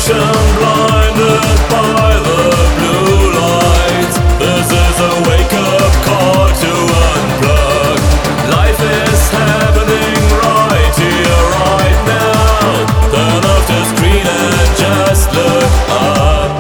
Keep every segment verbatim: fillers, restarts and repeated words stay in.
generation blinded by the blue light. This is a wake-up call to unplug. Life is happening right here, right now. Turn off the screen and just look up.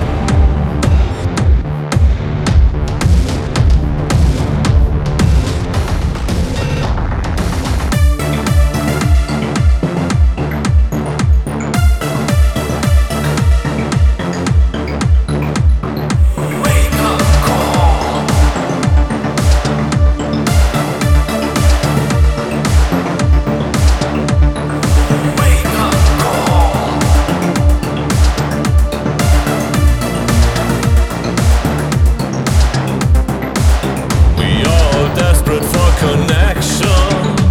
Desperate for connection.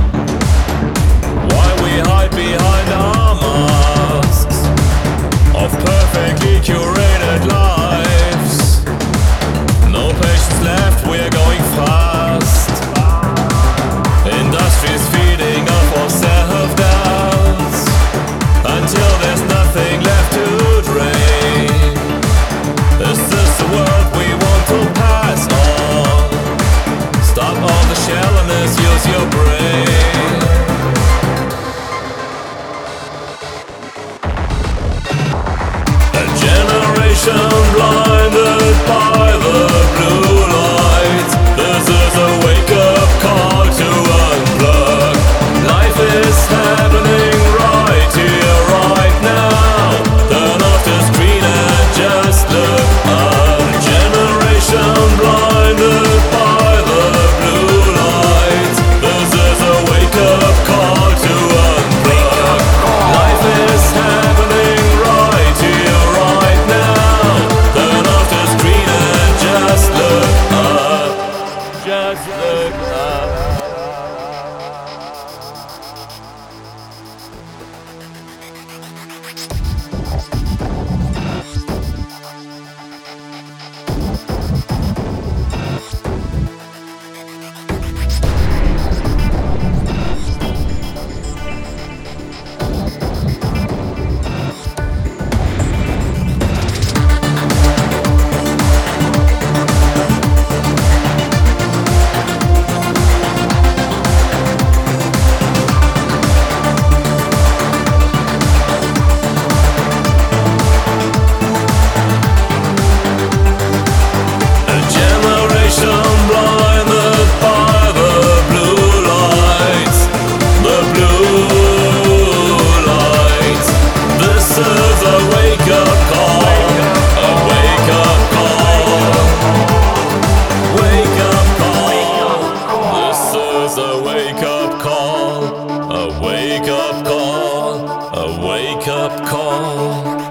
Why we hide behind our masks of perfectly curated lives? No patience left, we're going fast. Industry's feeding off of self-doubts until there's nothing left to drain. Is this the world we want to pass on? Stop all the shallowness, use your brain. A generation blinded by the blue light. This is a wake-up call to unplug. Life is happening right here, right now. Turn off the screen and just look up. A generation blinded by the blue light. This is a wake-up call to unplug. Life is happening right here, right now. Turn off the screen and just look up. Just look up. Blinded by the blue lights, the blue lights. This is a wake-up call, a wake-up call, wake-up call. This is a wake-up call, a wake-up call, a wake-up call.